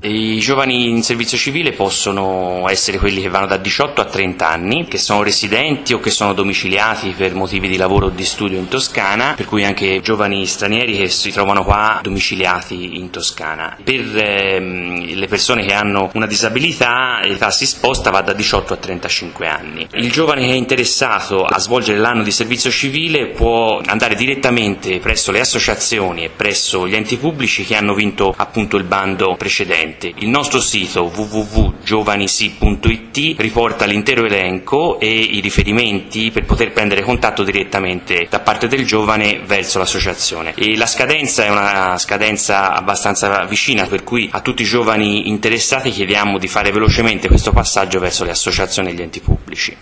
I giovani in servizio civile possono essere quelli che vanno da 18 a 30 anni, che sono residenti o che sono domiciliati per motivi di lavoro o di studio in Toscana, per cui anche giovani stranieri che si trovano qua domiciliati in Toscana. Per le persone che hanno una disabilità l'età si sposta, va da 18 a 35 anni. Il giovane che è interessato a svolgere l'anno di servizio civile può andare direttamente presso le associazioni e presso gli enti pubblici che hanno vinto appunto il bando precedente. Il nostro sito www.giovanisi.it riporta l'intero elenco e i riferimenti per poter prendere contatto direttamente da parte del giovane verso l'associazione. E la scadenza è una scadenza abbastanza vicina, per cui a tutti i giovani interessati chiediamo di fare velocemente questo passaggio verso le associazioni e gli enti pubblici.